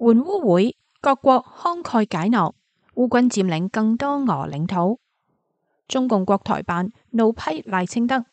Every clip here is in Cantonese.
援烏會，各國慷慨解囊，烏軍佔領更多俄領土。中共國台辦怒批賴清德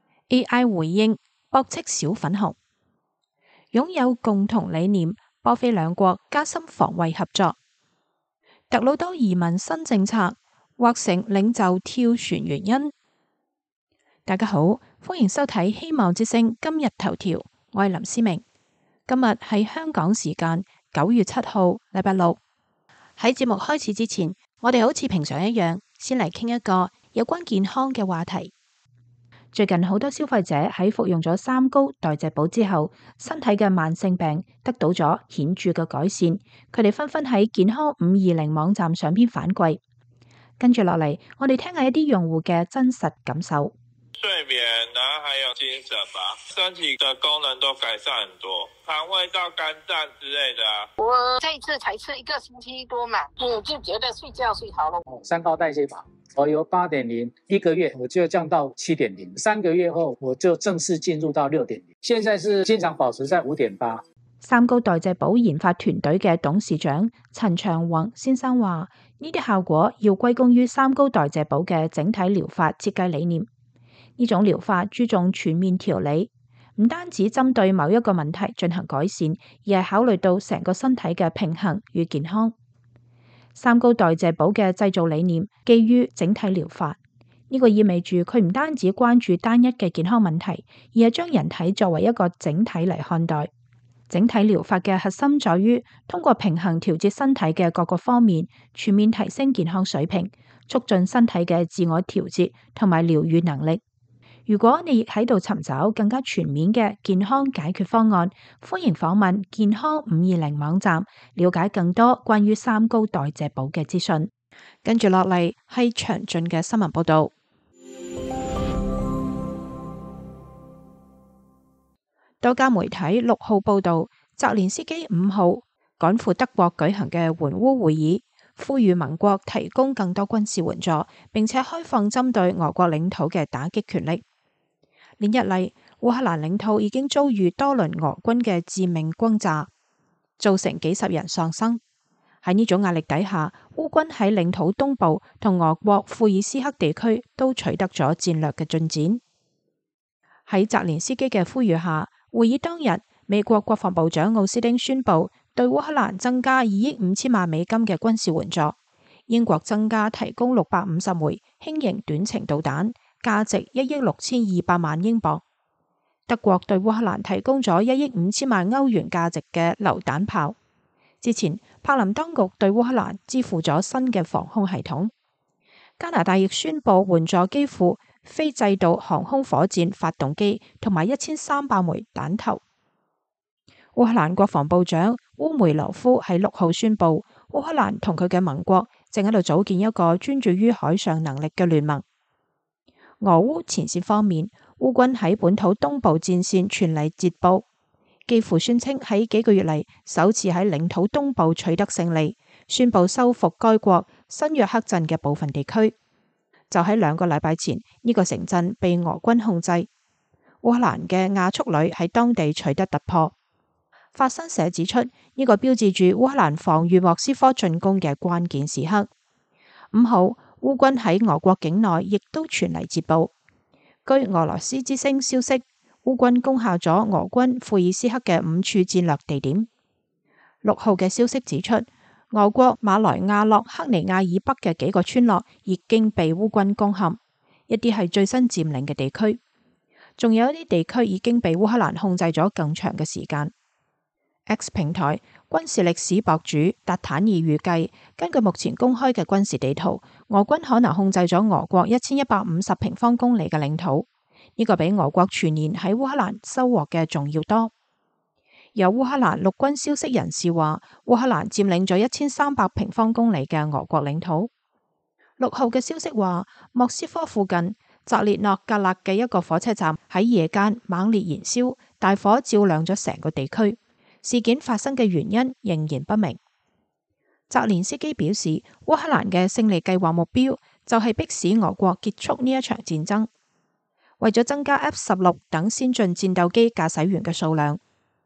，AI 回應駁斥小粉紅。擁有共同理念，波菲兩國加深防衛合作。特魯多移民新政策或成領袖跳船原因。大家好，歡迎收睇希望之聲今日頭條，我係林思明。今日係香港時間9月7號，禮拜六。喺節目開始之前，我哋好似平常一樣，先嚟傾一個有關健康嘅話題。最近好多消費者喺服用咗三高代謝寶之後，身體嘅慢性病得到咗顯著嘅改善，佢哋紛紛喺健康520網站上邊反饋。跟住落嚟，我哋聽下一啲用戶嘅真實感受。 睡眠，然後還有精神吧，身體的功能都改善很多，腸胃道、肝臟之類的啊。 我這一次才吃1個星期多嘛，我就覺得睡覺睡好了。 三高代謝法，我由8.0，一個月我就降到7.0， 3個月後我就正式進入到6.0，現在是經常保持在5.8。 三高代謝寶研發團隊嘅董事長陳長宏先生話：呢啲效果要歸功於三高代謝寶嘅整體療法設計理念。呢種療法注重全面調理，唔單止針對某一個問題進行改善，而係考慮到成個身體嘅平衡與健康。三高代謝寶嘅製造理念基於整體療法，呢個意味住佢唔單止關注單一嘅健康問題，而係將人體作為一個整體嚟看待。整體療法嘅核心在於通過平衡調節身體嘅各個方面，全面提升健康水平，促進身體嘅自我調節同埋療癒能力。如果你亦喺度尋找更加全面嘅健康解決方案，歡迎訪問健康520網站，了解更多關於三高代謝寶嘅資訊。跟住落嚟係詳盡嘅新聞報道。多家媒體6號報道，澤連斯基5號趕赴德國舉行嘅援烏會議，呼籲盟國提供更多軍事援助，並且開放針對俄國領土嘅打擊權力。連日嚟，烏克蘭領土已經遭遇多輪俄軍嘅致命轟炸，造成幾十人喪生。喺呢種壓力底下，烏軍喺領土東部同俄國庫爾斯克地區都取得咗戰略嘅進展。喺澤連斯基嘅呼籲下，會議當日，美國國防部長奧斯汀宣布對烏克蘭增加2億5千萬美金嘅軍事援助。英國增加提供650枚輕型短程導彈，價值1億6200萬英鎊。德國對烏克蘭提供咗1億5千萬歐元價值嘅榴彈炮。之前，柏林當局對烏克蘭支付咗新嘅防空系統。加拿大亦宣布援助基輔非制導航空火箭發動機同埋1300枚彈頭。烏克蘭國防部長烏梅羅夫喺6號宣布，烏克蘭同佢嘅盟國正喺度組建一個專注於海上能力嘅聯盟。俄烏前線方面，烏軍喺本土東部戰線全力捷報，幾乎宣稱喺幾個月嚟首次喺領土東部取得勝利，宣布收復該國新約克鎮嘅部分地區。就喺2個禮拜前，呢個城鎮被俄軍控制。烏克蘭嘅亞速旅喺當地取得突破。法新社指出，呢個標誌住烏克蘭防禦莫斯科進攻嘅關鍵時刻。5號，烏軍喺俄國境內亦都傳嚟捷報。據俄羅斯之聲消息，烏軍攻下咗俄軍庫爾斯克嘅5處戰略地點。6號嘅消息指出，俄國馬來亞洛克尼亞以北嘅幾個村落已經被烏軍攻陷，一啲係最新佔領嘅地區，仲有一啲地區已經被烏克蘭控制咗更長嘅時間。X 平台軍事歷史博主達坦爾預計，根據目前公開嘅軍事地圖，俄軍可能控制咗俄國1150平方公里嘅領土，呢個比俄國全年喺烏克蘭收穫嘅仲要多。有烏克蘭陸軍消息人士話，烏克蘭佔領咗1300平方公里嘅俄國領土。6號嘅消息話，莫斯科附近澤列諾格勒嘅一個火車站喺夜間猛烈燃燒，大火照亮咗成個地區。事件發生嘅原因仍然不明。澤連斯基表示，烏克蘭嘅勝利計劃目標就係迫使俄國結束呢一場戰爭。為咗增加 F-16等先進戰鬥機駕駛員嘅數量，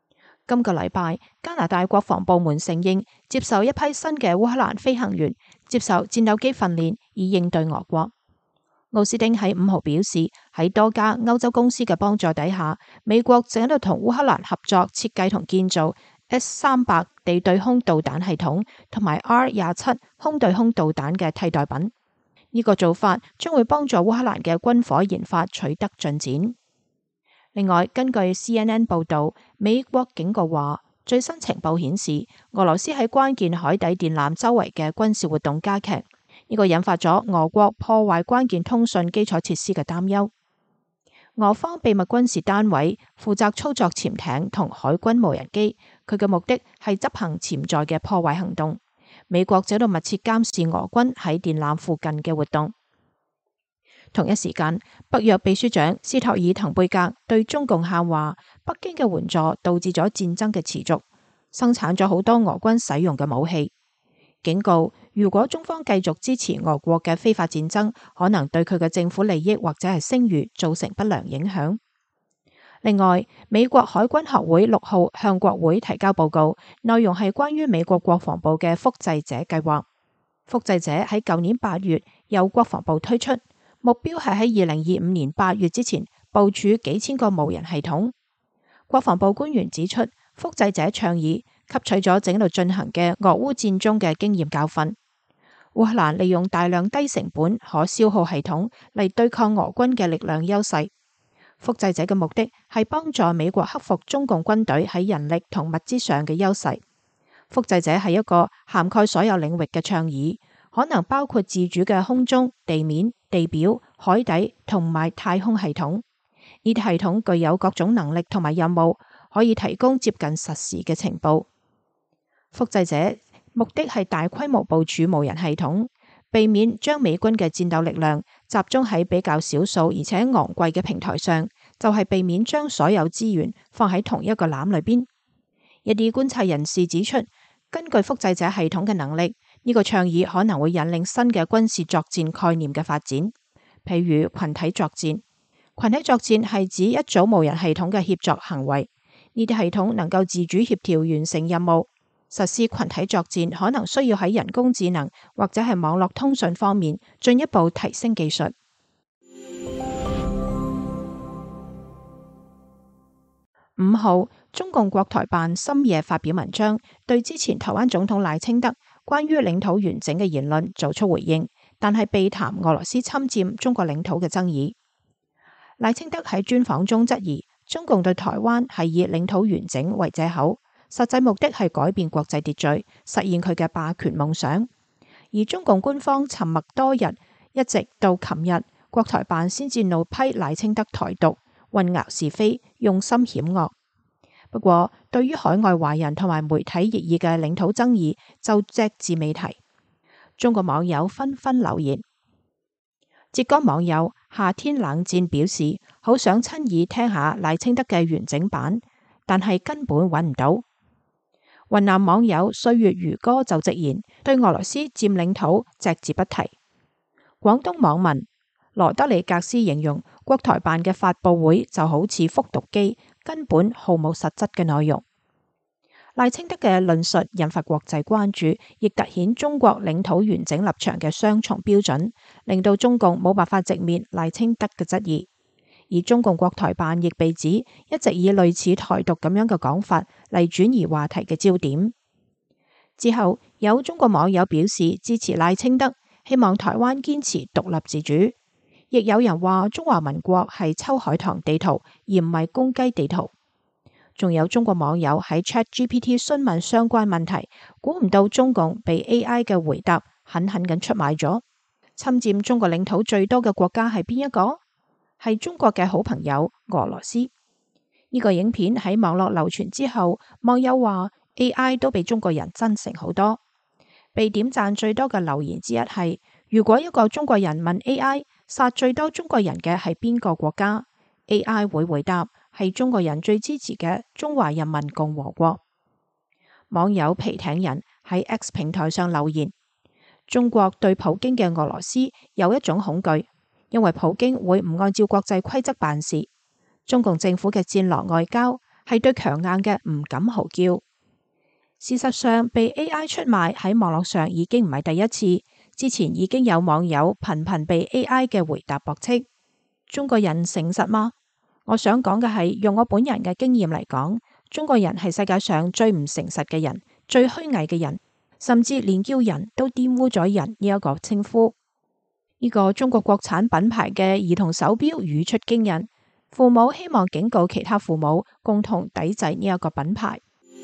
今個禮拜，加拿大國防部門承認接受一批新嘅烏克蘭飛行員接受戰鬥機訓練，以應對俄國。奧斯汀喺5號表示，喺多家歐洲公司嘅幫助底下，美國正喺度同烏克蘭合作設計同建造 S-300地對空導彈系統同埋 R-27空對空導彈嘅替代品。呢個做法將會幫助烏克蘭嘅軍火研發取得進展。另外，根據 CNN 報導，美國警告話，最新情報顯示，俄羅斯喺關鍵海底電纜周圍嘅軍事活動加劇。呢個引發咗俄國破壞關鍵通訊基礎設施嘅擔憂。俄方秘密軍事單位負責操作潛艇同海軍無人機，佢嘅目的係執行潛在嘅破壞行動。美國就喺度密切監視俄軍喺電纜附近嘅活動。同一時間，北約秘書長斯托爾滕貝格對中共喊話，北京嘅援助導致咗戰爭嘅持續，生產咗好多俄軍使用嘅武器。警告，如果中方繼續支持俄國嘅非法戰爭，可能對佢嘅政府利益或者係聲譽造成不良影響。另外，美國海軍學會6號向國會提交報告，內容係關於美國國防部嘅複製者計劃。複製者喺舊年8月由國防部推出，目標係喺2025年8月之前部署幾千個無人系統。國防部官員指出，複製者倡議吸取咗正度進行嘅俄烏戰中嘅經驗教訓。烏克蘭利用大量低成本可消耗系統嚟對抗俄軍嘅力量優勢。複製者嘅目的係幫助美國克服中共軍隊喺人力同物資上嘅優勢。複製者係一個涵蓋所有領域嘅倡議，可能包括自主嘅空中、地面、地表、海底同埋太空系統。呢啲系統具有各種能力同埋任務，可以提供接近實時嘅情報。複製者目的係大規模部署無人系統，避免將美軍嘅戰鬥力量集中喺比較少數而且昂貴嘅平台上，就係避免將所有資源放喺同一個籃裏邊。一啲觀察人士指出，根據複製者系統嘅能力，呢個倡議可能會引領新嘅軍事作戰概念嘅發展，譬如群體作戰。群體作戰係指一組無人系統嘅協作行為，呢啲系統能夠自主協調完成任務。實施群體作戰可能需要喺人工智能或者係網絡通訊方面進一步提升技術。5號，中共國台辦深夜發表文章，對之前台灣總統賴清德關於領土完整嘅言論做出回應，但係避談俄羅斯侵佔中國領土嘅爭議。賴清德喺專訪中質疑中共對台灣係以領土完整為藉口，實際目的係改變國際秩序，實現佢嘅霸權夢想。而中共官方沉默多日，一直到琴日，國台辦先至怒批賴清德台獨、混淆是非、用心險惡。不過，對於海外華人同埋媒體熱議嘅領土爭議，就隻字未提。中國網友紛紛留言。浙江網友夏天冷戰表示，好想親耳聽下賴清德嘅完整版，但係根本揾唔到。雲南網友歲月如歌就直言，對俄羅斯佔領土隻字不提。廣東網民羅德里格斯形容國台辦嘅發佈會就好似復讀機，根本毫無實質嘅內容。賴清德嘅論述引發國際關注，亦凸顯中國領土完整立場嘅雙重標準，令到中共冇辦法直面賴清德嘅質疑。而中共國台辦亦被指一直以類似台獨咁樣嘅講法嚟轉移話題嘅焦點。之後有中國網友表示支持賴清德，希望台灣堅持獨立自主。亦有人話中華民國係秋海棠地圖，而唔係公雞地圖。仲有中國網友喺 ChatGPT 詢問相關問題，估唔到中共被 AI 嘅回答狠狠咁出賣咗。侵佔中國領土最多嘅國家係邊一個？係中國嘅好朋友俄羅斯。呢個影片喺網絡流傳之後，網友話 AI 都比中國人真誠好多。被點讚最多嘅留言之一係：如果一個中國人問 AI 殺最多中國人嘅係邊個國家， AI 會回答係中國人最支持嘅中華人民共和國。網友皮艇人喺 X 平台上留言：中國對普京嘅俄羅斯有一種恐懼，因為普京會唔按照國際規則辦事。中共政府嘅戰狼外交係對強硬嘅唔敢嚎叫。事實上，被 AI 出賣喺網絡上已經唔係第一次，之前已經有網友頻頻被 AI 嘅回答駁斥。中國人誠實嗎？我想講嘅係，用我本人嘅經驗嚟講，中國人係世界上最唔誠實嘅人，最虛偽嘅人，甚至連叫人都玷污咗人呢一個稱呼。呢個中國國產品牌嘅兒童手錶語出驚人，父母希望警告其他父母共同抵制呢一個品牌。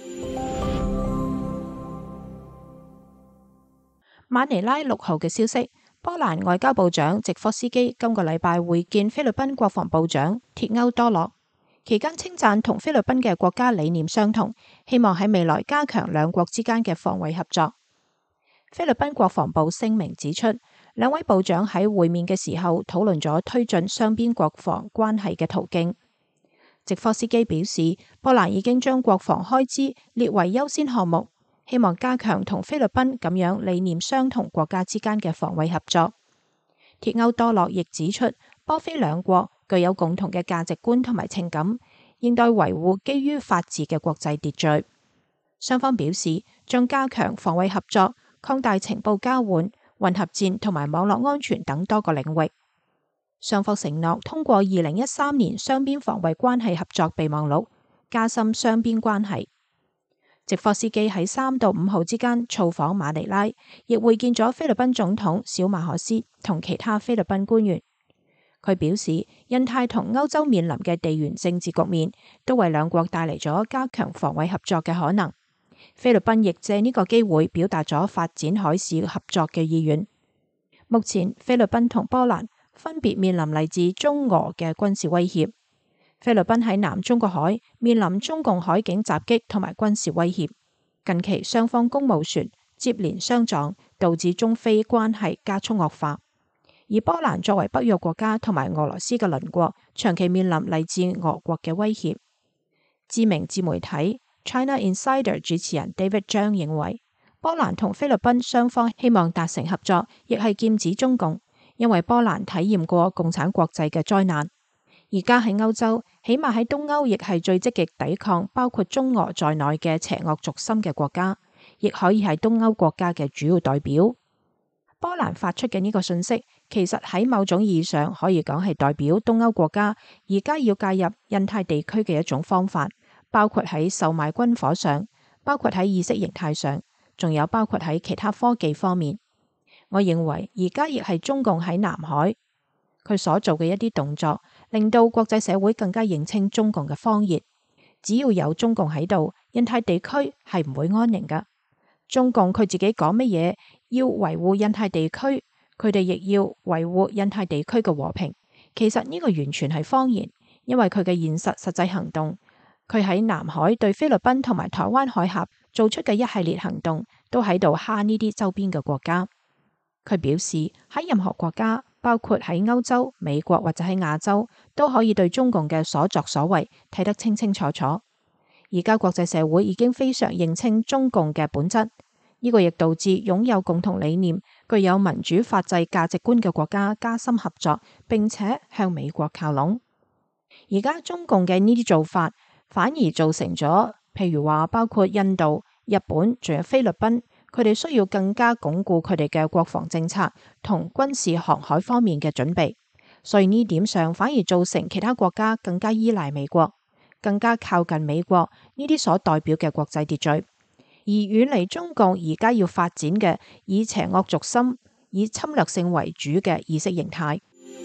馬尼拉6號嘅消息，波蘭外交部長席科斯基今個禮拜會見菲律賓國防部長鐵歐多洛，期間稱讚同菲律賓嘅國家理念相同，希望喺未來加強兩國之間嘅防衛合作。菲律賓國防部聲明指出，兩位部長喺會面嘅時候討論咗推進雙邊國防關係嘅途徑。席科斯基表示，波蘭已經將國防開支列為優先項目，希望加強同菲律賓咁樣理念相同國家之間嘅防衛合作。鐵歐多洛亦指出，波菲兩國具有共同嘅價值觀同埋情感，應對維護基於法治嘅國際秩序。雙方表示將加強防衛合作，擴大情報交換、混合戰同埋網絡安全等多個領域。雙方承諾通過2013年雙邊防衛關係合作備忘錄，加深雙邊關係。席科斯基喺3到5號之間造訪馬尼拉，亦會見咗菲律賓總統小馬可斯同其他菲律賓官員。佢表示，印太同歐洲面臨嘅地緣政治局面，都為兩國帶嚟咗加強防衛合作嘅可能。菲律賓亦借呢個機會表達咗發展海事合作嘅意願。目前，菲律賓同波蘭分別面臨嚟自中俄嘅軍事威脅。菲律賓喺南中國海面臨中共海警襲擊同埋軍事威脅，近期雙方公務船接連相撞，導致中菲關係加速惡化。而波蘭作為北約國家同埋俄羅斯嘅鄰國，長期面臨嚟自俄國嘅威脅。知名自媒體 China Insider 主持人 David 張認為，波蘭同菲律賓雙方希望達成合作，亦係劍指中共，因為波蘭體驗過共產國際嘅災難。而家喺歐洲，起碼喺東歐亦係最積極抵抗包括中俄在內嘅邪惡軸心嘅國家，亦可以係東歐國家嘅主要代表。波蘭發出嘅呢個信息，其實喺某種意義上可以講係代表東歐國家而家要介入印太地區嘅一種方法，包括喺售賣軍火上，包括喺意識形態上，仲有包括喺其他科技方面。我認為而家亦係中共喺南海佢所做嘅一啲動作，令到國際社會更加認清中共嘅謊言。只要有中共喺度，印太地區係唔會安寧噶。中共佢自己講乜嘢，要維護印太地區，佢哋亦要維護印太地區嘅和平。其實呢個完全係謊言，因為佢嘅現實實際行動，佢喺南海對菲律賓同埋台灣海峽做出嘅一系列行動，都喺度蝦呢啲周邊嘅國家。佢表示喺任何國家，包括喺歐洲、美國或者喺亞洲，都可以對中共嘅所作所為睇得清清楚楚。而家國際社會已經非常認清中共嘅本質，呢個亦導致擁有共同理念、具有民主法治價值觀嘅國家加深合作，並且向美國靠攏。而家中共嘅呢啲做法，反而造成咗，譬如話包括印度、日本，仲有菲律賓，佢哋需要更加鞏固佢哋嘅國防政策同軍事航海方面嘅準備，所以呢點上反而造成其他國家更加依賴美國，更加靠近美國呢啲所代表嘅國際秩序，而遠離中共而家要發展嘅以邪惡軸心、以侵略性為主嘅意識形態。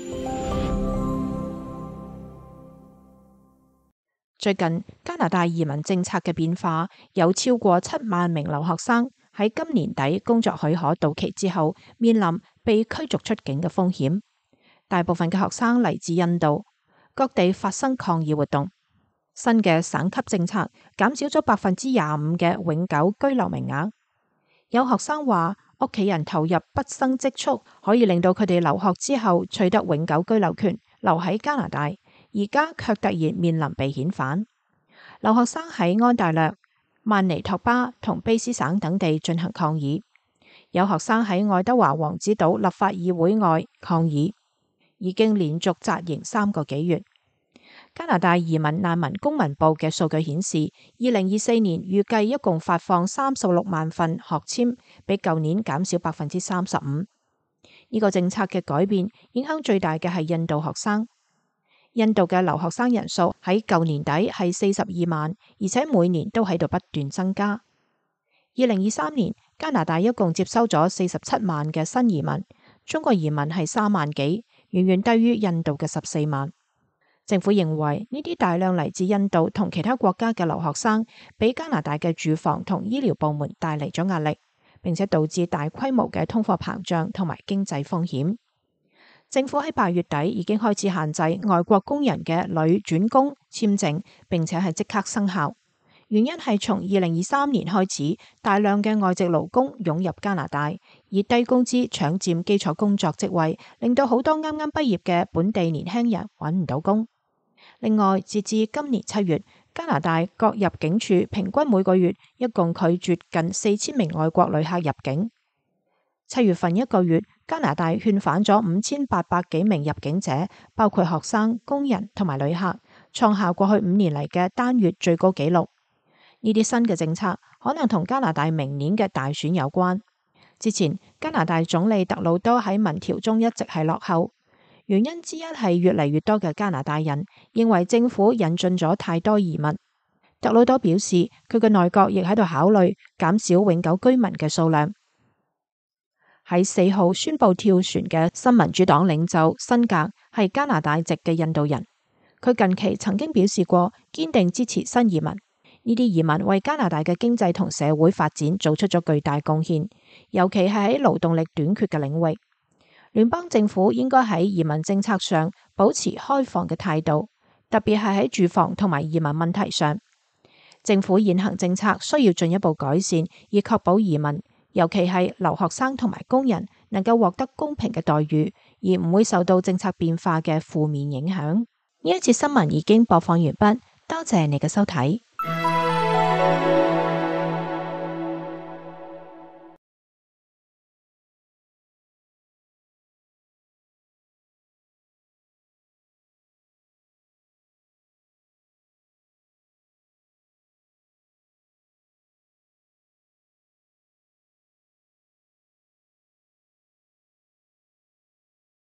最近加拿大移民政策嘅變化，有超過7萬名留學生喺今年底工作許可到期之後，面臨被驅逐出境嘅風險。大部分嘅學生嚟自印度，各地發生抗議活動。新嘅省級政策減少咗25%嘅永久居留名額。有學生話，屋企人投入畢生積蓄，可以令到佢哋留學之後取得永久居留權，留喺加拿大。而家卻突然面臨被遣返。留學生喺安大略、曼尼托巴同卑斯省等地進行抗議。有學生喺愛德華王子島立法議會外抗議，已經連續紮營3個幾月。 加拿大移民難民公民部嘅數據顯示，2024年預計一共發放36萬份學簽，比舊年減少35%。呢個政策嘅改變影響最大嘅係印度學生。印度嘅留學生人數喺舊年底係42萬，而且每年都喺度不斷增加。2023年加拿大一共接收咗47萬嘅新移民，中國移民係3萬幾，遠遠低於印度嘅14萬。政府認為呢啲大量嚟自印度同其他國家嘅留學生，俾加拿大嘅住房同醫療部門帶嚟咗壓力，並且導致大規模嘅通貨膨脹同埋經濟風險。政府喺8月底已經開始限制外國工人嘅旅轉工簽證，並且係即刻生效。原因係從2023年開始，大量嘅外籍勞工湧入加拿大，以低工資搶佔基礎工作職位，令到好多啱啱畢業嘅本地年輕人揾唔到工。另外，截至今年7月，加拿大各入境處平均每個月一共拒絕近4000名外國旅客入境。7月份一個月，加拿大勸返咗5800幾名入境者，包括學生、工人同埋旅客，創下過去5年嚟嘅單月最高紀錄。呢啲新嘅政策可能同加拿大明年嘅大選有關。之前加拿大總理特魯多喺民調中一直係落後，原因之一係越嚟越多嘅加拿大人認為政府引進咗太多移民。特魯多表示，佢嘅內閣亦喺度考慮減少永久居民嘅數量。喺4號宣布跳船嘅新民主黨領袖辛格係加拿大籍嘅印度人，佢近期曾經表示過堅定支持新移民。呢啲移民為加拿大嘅經濟同社會發展做出咗巨大貢獻，尤其係喺勞動力短缺嘅領域。聯邦政府應該喺移民政策上保持開放嘅態度，特別係喺住房同埋移民問題上。政府現行政策需要進一步改善，以確保移民，尤其係留學生同埋工人能夠獲得公平嘅待遇，而唔會受到政策變化嘅負面影響。呢一節新聞已經播放完畢，多謝你嘅收睇。